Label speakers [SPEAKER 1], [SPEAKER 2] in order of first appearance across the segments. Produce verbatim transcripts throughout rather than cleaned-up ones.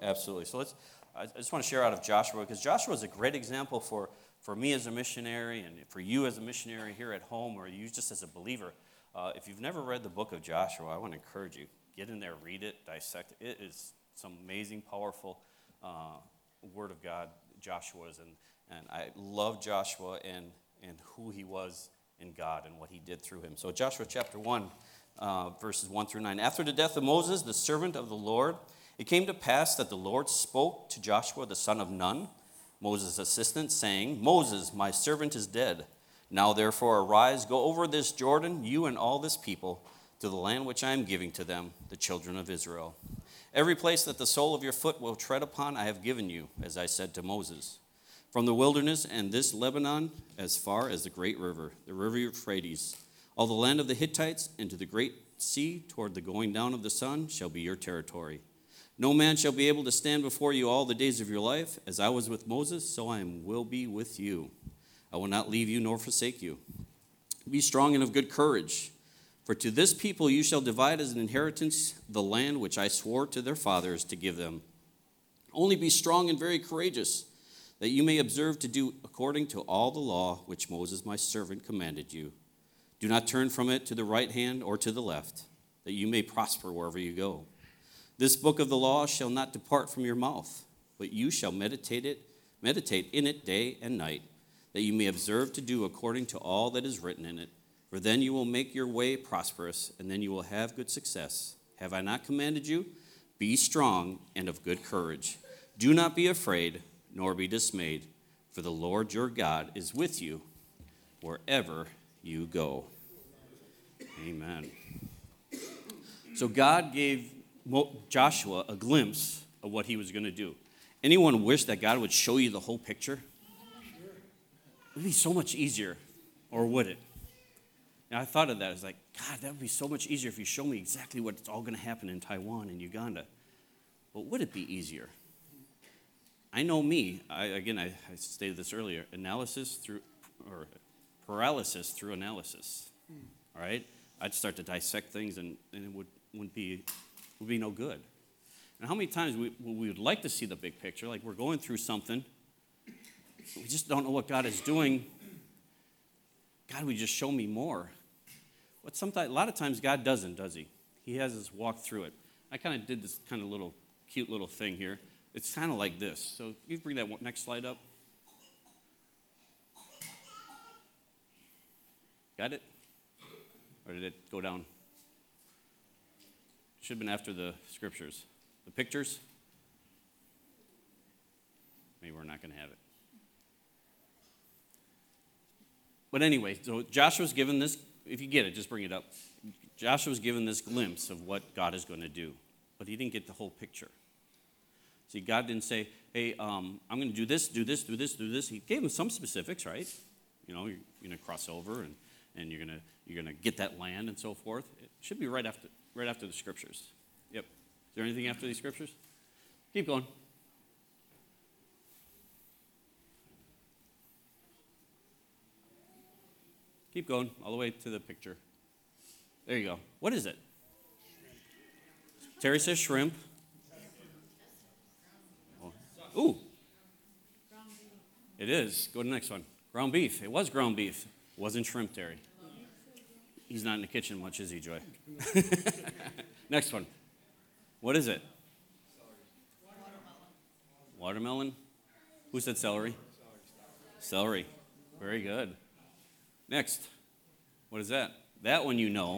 [SPEAKER 1] absolutely. So let's. I just want to share out of Joshua, because Joshua is a great example for, for me as a missionary and for you as a missionary here at home, or you just as a believer. Uh, if you've never read the book of Joshua, I want to encourage you. Get in there, read it, dissect it. It is some amazing, powerful uh, word of God, Joshua's. And, and I love Joshua and, and who he was in God and what he did through him. So Joshua chapter one, uh, verses one through nine. After the death of Moses, the servant of the Lord, it came to pass that the Lord spoke to Joshua the son of Nun, Moses' assistant, saying, Moses, my servant is dead. Now therefore arise, go over this Jordan, you and all this people, to the land which I am giving to them, the children of Israel. Every place that the sole of your foot will tread upon, I have given you, as I said to Moses. From the wilderness and this Lebanon, as far as the great river, the river Euphrates, all the land of the Hittites, and to the great sea, toward the going down of the sun, shall be your territory. No man shall be able to stand before you all the days of your life. As I was with Moses, so I will be with you. I will not leave you nor forsake you. Be strong and of good courage. For to this people you shall divide as an inheritance the land which I swore to their fathers to give them. Only be strong and very courageous, that you may observe to do according to all the law which Moses my servant commanded you. Do not turn from it to the right hand or to the left, that you may prosper wherever you go. This book of the law shall not depart from your mouth, but you shall meditate it, meditate in it day and night, that you may observe to do according to all that is written in it. For then you will make your way prosperous, and then you will have good success. Have I not commanded you? Be strong and of good courage. Do not be afraid, nor be dismayed, for the Lord your God is with you wherever you go. Amen. So God gave Joshua a glimpse of what he was going to do. Anyone wish that God would show you the whole picture? It would be so much easier, or would it? And I thought of that. I was like, God, that would be so much easier if you show me exactly what's all going to happen in Taiwan and Uganda. But would it be easier? I know me. I, again, I, I stated this earlier. Analysis through, or paralysis through analysis. All right? I'd start to dissect things, and, and it would, wouldn't be... would be no good. And how many times we, we would like to see the big picture, like we're going through something, we just don't know what God is doing. God, would you just show me more? But sometimes, a lot of times God doesn't, does he? He has us walk through it. I kind of did this kind of little, cute little thing here. It's kind of like this. So you bring that next slide up. Got it? Or did it go down? Should have been after the scriptures. The pictures? Maybe we're not going to have it. But anyway, so Joshua's given this, if you get it, just bring it up. Joshua's given this glimpse of what God is going to do, but he didn't get the whole picture. See, God didn't say, hey, um, I'm going to do this, do this, do this, do this. He gave him some specifics, right? You know, you're, you're going to cross over, and, and you're going to you're going to get that land and so forth. It should be right after right after the scriptures. Yep. Is there anything after these scriptures? Keep going. Keep going all the way to the picture. There you go. What is it? Terry says shrimp. Oh. Ooh. It is. Go to the next one. Ground beef. It was ground beef. It wasn't shrimp, Terry. He's not in the kitchen much, is he, Joy? Next one. What is it? Watermelon. Watermelon? Who said celery? Celery. Very good. Next. What is that? That one you know.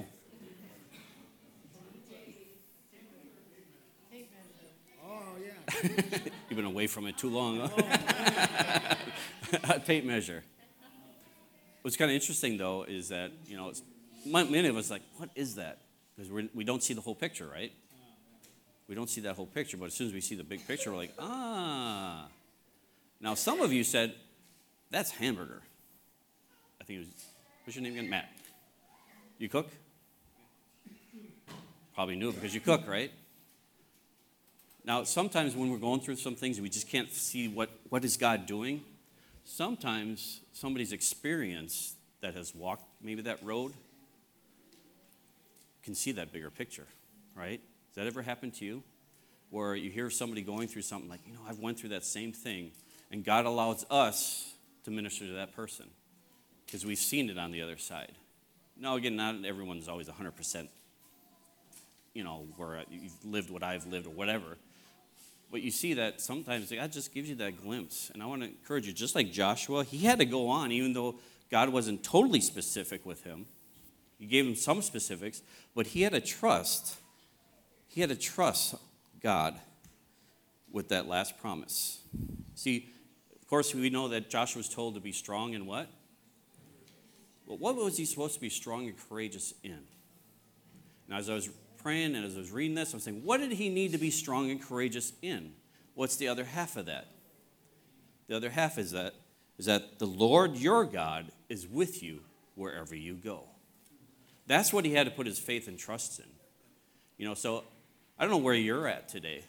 [SPEAKER 2] Oh, yeah.
[SPEAKER 1] You've been away from it too long, huh? A tape measure. What's kind of interesting, though, is that, you know, it's, many of us are like, what is that? Because we we don't see the whole picture, right? We don't see that whole picture, but as soon as we see the big picture, we're like, ah. Now, some of you said, that's hamburger. I think it was, what's your name again? Matt. You cook? Probably knew it because you cook, right? Now, sometimes when we're going through some things, we just can't see what, what is God doing. Sometimes somebody's experience that has walked maybe that road can see that bigger picture, right? Has that ever happened to you? where you hear somebody going through something like, you know, I've went through that same thing, and God allows us to minister to that person because we've seen it on the other side. Now, again, not everyone's always one hundred percent, you know, where you've lived what I've lived or whatever. But you see that sometimes God just gives you that glimpse. And I want to encourage you, just like Joshua, he had to go on even though God wasn't totally specific with him. He gave him some specifics, but he had to trust. He had to trust God with that last promise. See, of course, we know that Joshua was told to be strong in what? Well, what was he supposed to be strong and courageous in? Now, as I was praying and as I was reading this, I'm saying, what did he need to be strong and courageous in? What's the other half of that? The other half is that is that the Lord your God is with you wherever you go. That's what he had to put his faith and trust in. You know, so I don't know where you're at today.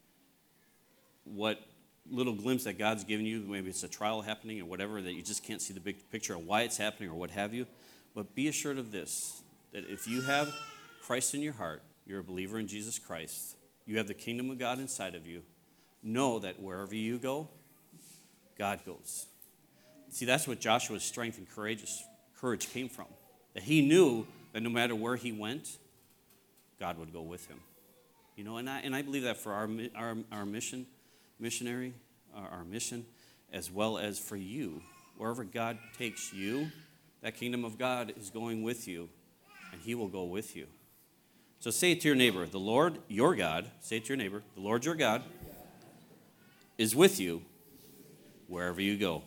[SPEAKER 1] What little glimpse that God's given you, maybe it's a trial happening or whatever, that you just can't see the big picture of why it's happening or what have you. But be assured of this, that if you have Christ in your heart, you're a believer in Jesus Christ, you have the kingdom of God inside of you, know that wherever you go, God goes. See, that's what Joshua's strength and courageous, courage came from. That he knew that no matter where he went, God would go with him. You know, and I, and I believe that for our, our, our mission, missionary, our, our mission, as well as for you. Wherever God takes you, that kingdom of God is going with you, and he will go with you. So say it to your neighbor, the Lord, your God, say it to your neighbor, the Lord, your God, is with you wherever you go.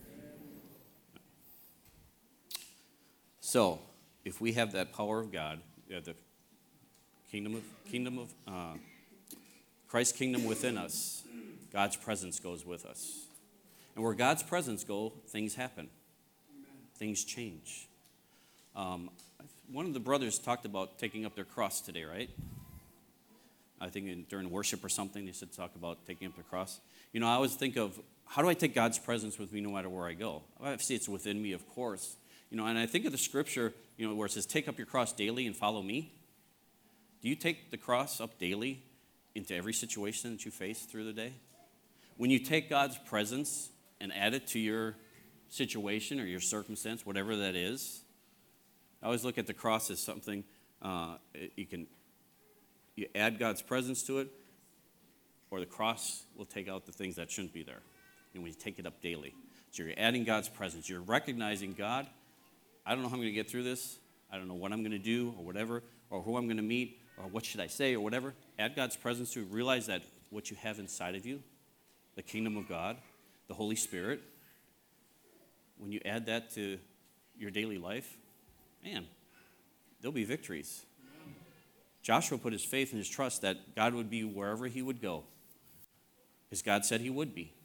[SPEAKER 1] So, if we have that power of God, we have the kingdom of, kingdom of uh, Christ's kingdom within us, God's presence goes with us. And where God's presence goes, things happen. Amen. Things change. Um, one of the brothers talked about taking up their cross today, right? I think in, during worship or something, they said talk about taking up the cross. You know, I always think of, how do I take God's presence with me no matter where I go? Obviously, it's within me, of course. You know, and I think of the scripture, you know, where it says, take up your cross daily and follow me. Do you take the cross up daily into every situation that you face through the day? When you take God's presence and add it to your situation or your circumstance, whatever that is, I always look at the cross as something uh, you can, you add God's presence to it, or the cross will take out the things that shouldn't be there. And we take it up daily. So you're adding God's presence. You're recognizing, God, I don't know how I'm going to get through this. I don't know what I'm going to do or whatever, or who I'm going to meet, or what should I say or whatever. Add God's presence to it. Realize that what you have inside of you, the kingdom of God, the Holy Spirit, when you add that to your daily life, man, there'll be victories. Joshua put his faith and his trust that God would be wherever he would go, because God said he would be.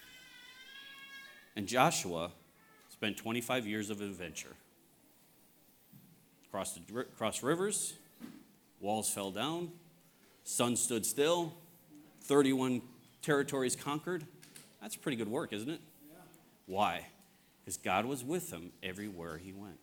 [SPEAKER 1] And Joshua spent twenty-five years of adventure. Crossed, the, crossed rivers, walls fell down, sun stood still, thirty-one territories conquered. That's pretty good work, isn't it? Yeah. Why? Because God was with him everywhere he went.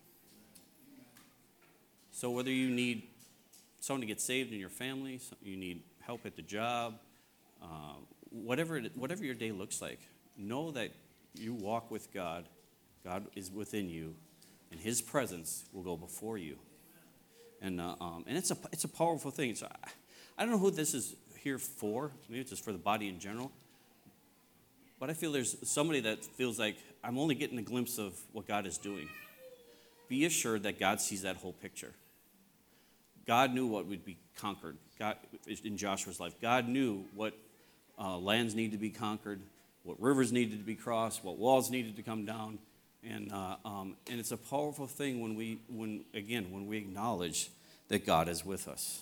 [SPEAKER 1] So whether you need someone to get saved in your family, you need help at the job, uh, whatever, it, whatever your day looks like, know that you walk with God. God is within you, and his presence will go before you. And uh, um, and it's a it's a powerful thing. So I, I don't know who this is here for. Maybe it's just for the body in general. But I feel there's somebody that feels like I'm only getting a glimpse of what God is doing. Be assured that God sees that whole picture. God knew what would be conquered. God, in Joshua's life, God knew what uh, lands needed to be conquered, what rivers needed to be crossed, what walls needed to come down. And uh, um, and it's a powerful thing when we, when again, when we acknowledge that God is with us.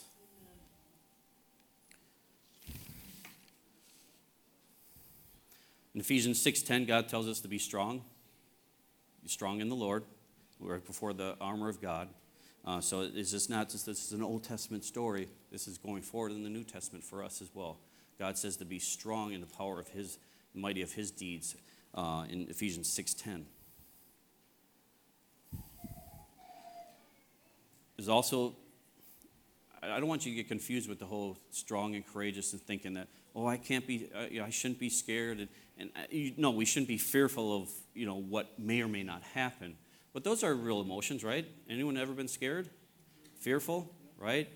[SPEAKER 1] In Ephesians six ten, God tells us to be strong. Be strong in the Lord. We're before the armor of God. Uh, so it's just not just this is an Old Testament story. This is going forward in the New Testament for us as well. God says to be strong in the power of his, mighty of his deeds uh, in Ephesians six ten. There's also, I don't want you to get confused with the whole strong and courageous and thinking that, oh, I can't be, uh, you know, I shouldn't be scared. And, and uh, you, no, we shouldn't be fearful of, you know, what may or may not happen. But those are real emotions, right? Anyone ever been scared? Fearful, right?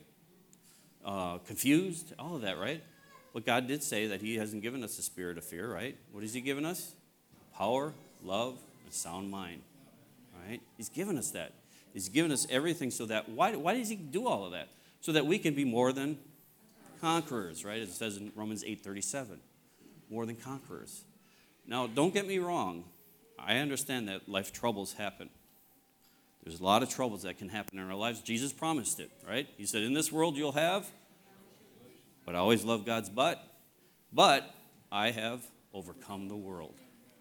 [SPEAKER 1] Uh, confused, all of that, right? But God did say that he hasn't given us a spirit of fear, right? What has he given us? Power, love, and sound mind, right? He's given us that. He's given us everything so that, why, why does he do all of that? So that we can be more than conquerors, right? As it says in Romans eight thirty-seven, more than conquerors. Now, don't get me wrong. I understand that life troubles happen. There's a lot of troubles that can happen in our lives. Jesus promised it, right? He said, in this world you'll have, but I always love God's but, but I have overcome the world.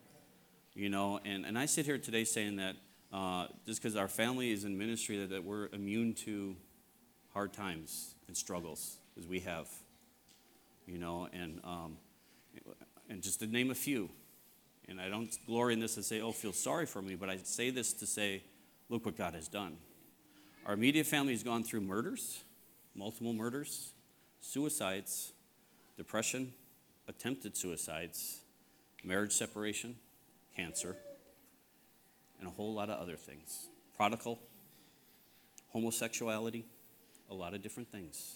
[SPEAKER 1] You know, and, and I sit here today saying that uh, just because our family is in ministry, that, that we're immune to hard times and struggles, as we have, you know, and um, and just to name a few. And I don't glory in this and say, oh, feel sorry for me, but I say this to say, look what God has done. Our immediate family has gone through murders, multiple murders, suicides, depression, attempted suicides, marriage separation, cancer, and a whole lot of other things. Prodigal, homosexuality, a lot of different things.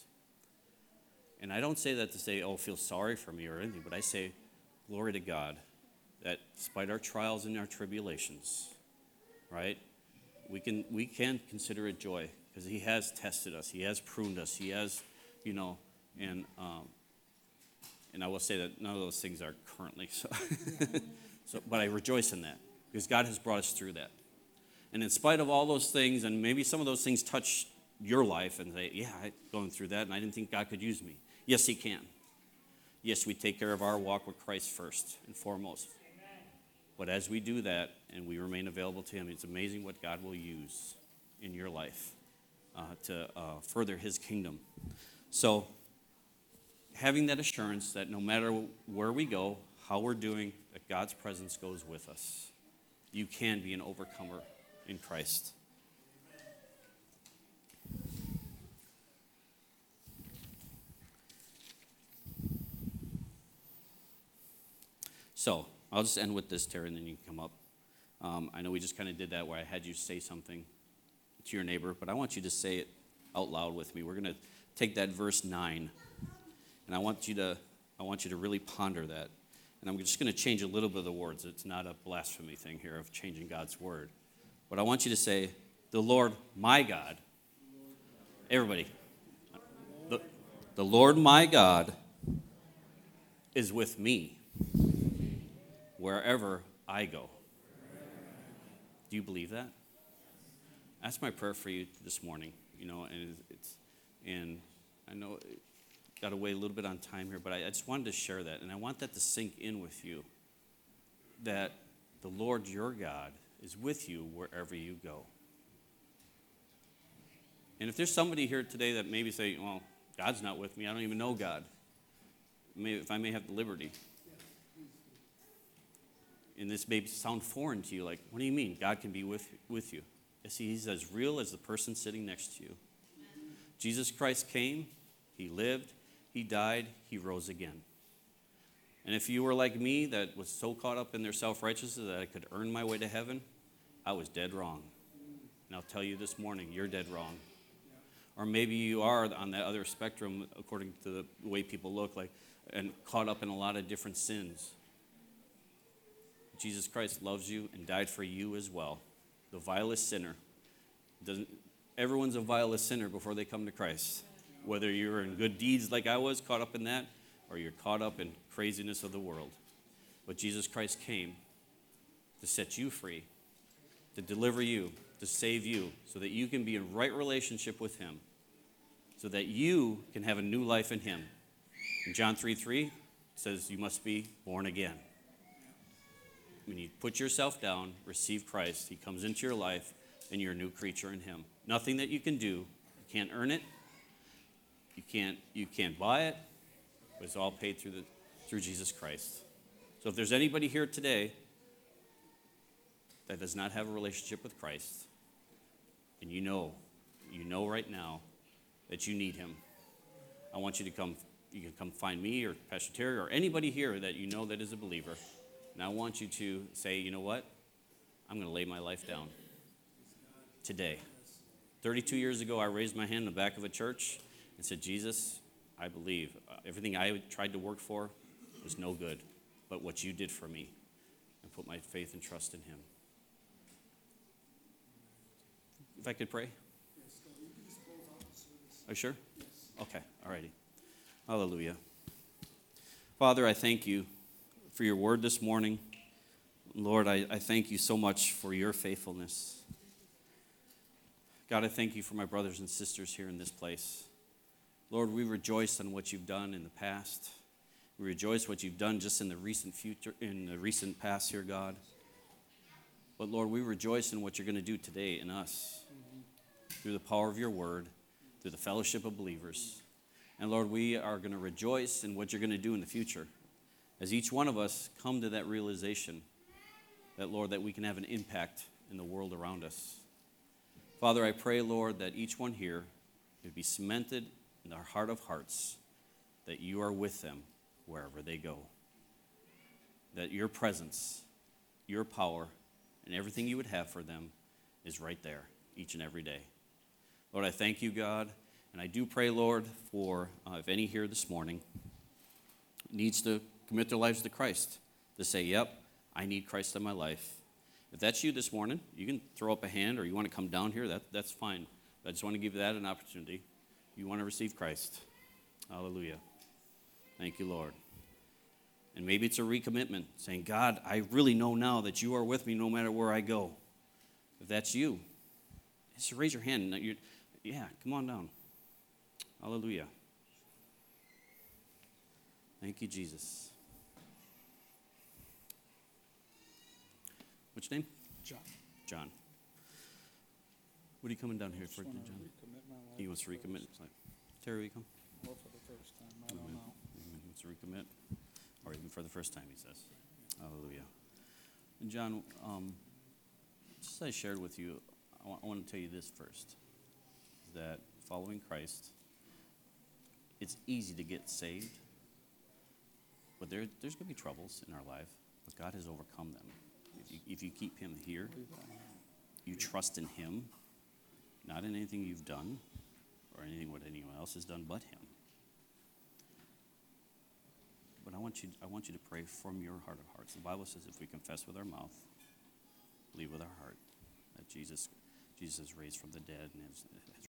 [SPEAKER 1] And I don't say that to say, oh, feel sorry for me or anything, but I say, glory to God, that despite our trials and our tribulations, right, we can we can consider it joy, because he has tested us, he has pruned us, he has, you know, and um, and I will say that none of those things are currently, so, so but I rejoice in that, because God has brought us through that. And in spite of all those things, and maybe some of those things touch your life and say, yeah, I'm going through that, and I didn't think God could use me. Yes, he can. Yes, we take care of our walk with Christ first and foremost. Amen. But as we do that and we remain available to him, it's amazing what God will use in your life uh, to uh, further his kingdom. So having that assurance that no matter where we go, how we're doing, that God's presence goes with us. You can be an overcomer in Christ. So I'll just end with this, Terry, and then you can come up. Um, I know we just kind of did that where I had you say something to your neighbor, but I want you to say it out loud with me. We're going to take that verse nine, and I want you to I want you to really ponder that. And I'm just going to change a little bit of the words. It's not a blasphemy thing here of changing God's word. But I want you to say, the Lord my God. Everybody. The, the Lord my God is with me wherever I go. Do you believe that? That's my prayer for you this morning. You know, and it's and I know it got to wait a little bit on time here, but I, I just wanted to share that, and I want that to sink in with you. That the Lord your God is with you wherever you go. And if there's somebody here today that maybe say, well, God's not with me, I don't even know God. Maybe if I may have the liberty. And this may sound foreign to you, like, what do you mean God can be with, with you? See, he's as real as the person sitting next to you. Jesus Christ came, he lived, he died, he rose again. And if you were like me, that was so caught up in their self-righteousness that I could earn my way to heaven, I was dead wrong. And I'll tell you this morning, you're dead wrong. Or maybe you are on that other spectrum, according to the way people look, like, and caught up in a lot of different sins. Jesus Christ loves you and died for you as well. The vilest sinner. Doesn't, everyone's a vilest sinner before they come to Christ. Whether you're in good deeds like I was, caught up in that, or you're caught up in craziness of the world. But Jesus Christ came to set you free, to deliver you, to save you, so that you can be in right relationship with him, so that you can have a new life in him. In John three three, it says you must be born again. When you put yourself down, receive Christ, he comes into your life, and you're a new creature in him. Nothing that you can do. You can't earn it. You can't, you can't buy it. But it's all paid through, the, through Jesus Christ. So if there's anybody here today that does not have a relationship with Christ, and you know, you know right now that you need him. I want you to come, you can come find me or Pastor Terry or anybody here that you know that is a believer. And I want you to say, you know what? I'm going to lay my life down today. thirty-two years ago, I raised my hand in the back of a church and said, Jesus, I believe. Uh, everything I tried to work for was no good, but what you did for me, and put my faith and trust in him. If I could pray? Are you sure? Okay, all righty. Hallelujah. Father, I thank you for your word this morning. Lord, I, I thank you so much for your faithfulness. God, I thank you for my brothers and sisters here in this place. Lord, we rejoice on what you've done in the past. We rejoice what you've done just in the recent future, in the recent past here, God. But Lord, we rejoice in what you're going to do today in us through the power of your word, through the fellowship of believers. And Lord, we are going to rejoice in what you're going to do in the future as each one of us come to that realization that, Lord, that we can have an impact in the world around us. Father, I pray, Lord, that each one here would be cemented in our heart of hearts that you are with them wherever they go. That your presence, your power, and everything you would have for them is right there each and every day. Lord, I thank you, God, and I do pray, Lord, for uh, if any here this morning needs to commit their lives to Christ, to say, yep, I need Christ in my life. If that's you this morning, you can throw up a hand or you want to come down here, that, that's fine. I just want to give that an opportunity. You want to receive Christ. Hallelujah. Thank you, Lord. And maybe it's a recommitment, saying, God, I really know now that you are with me no matter where I go. If that's you, just raise your hand. You're, yeah, come on down. Hallelujah. Thank you, Jesus. Which name?
[SPEAKER 2] John.
[SPEAKER 1] John. What are you coming down here for, John?
[SPEAKER 2] Recommit my life
[SPEAKER 1] He wants to recommit. It's like, Terry, will you come?
[SPEAKER 2] Well, for the first time, I don't
[SPEAKER 1] Amen.
[SPEAKER 2] know.
[SPEAKER 1] He wants to recommit. Or even for the first time, he says. Hallelujah. And John, um, just as I shared with you, I want, I want to tell you this first. That following Christ, it's easy to get saved. But there, there's going to be troubles in our life. But God has overcome them. If you, if you keep him here, you trust in him, not in anything you've done or anything what anyone else has done but him. But I want you I want you to pray from your heart of hearts. The Bible says if we confess with our mouth, believe with our heart that Jesus Jesus is raised from the dead and is